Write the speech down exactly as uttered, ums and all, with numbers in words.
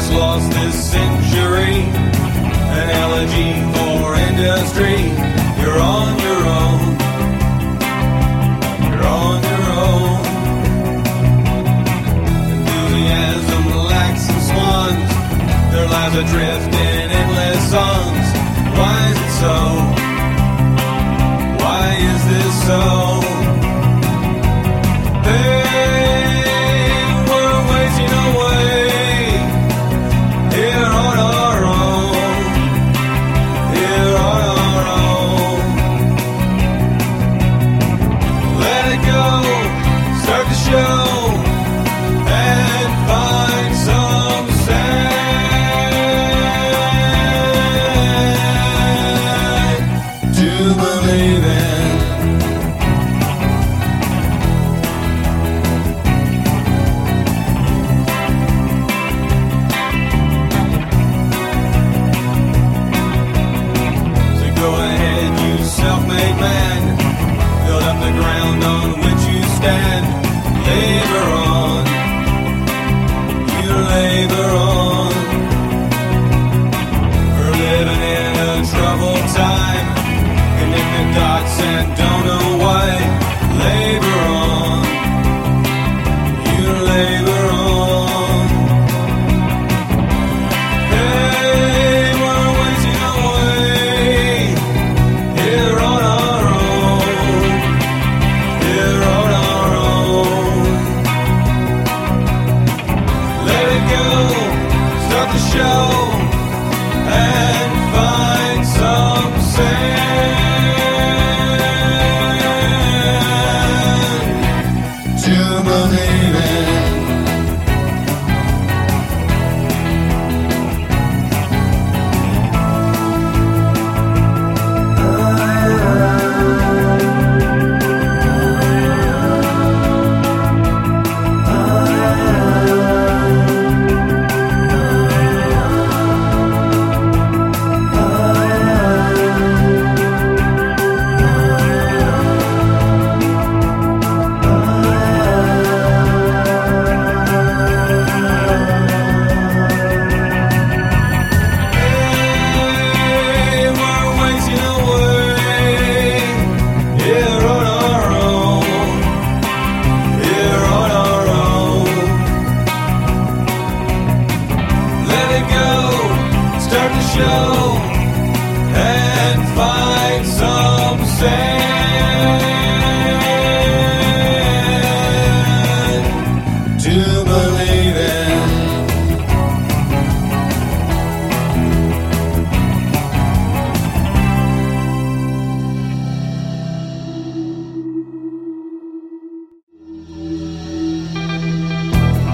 just lost this century, an elegy for industry. You're on your own. You're on your own. Enthusiasm lacks some swans. Their lives adrift in endless songs. Why is it so? Why is this so? Hey, we're wasting away here on our own. Here on our own. Let it go, start the show, and find some sense to believe in. So go ahead, you self-made man, build up the ground on which you stand. Labor on, you labor on. We're living in a troubled time. Connect the dots and don't know why. Labor on, you labor on. Hey, we're wasting away here on our own. Here on our own. Let it go, start the show, and find some sense to believe in. Hey, we're wasting away here on our own. Here on our own. Let it go, start the show, and find some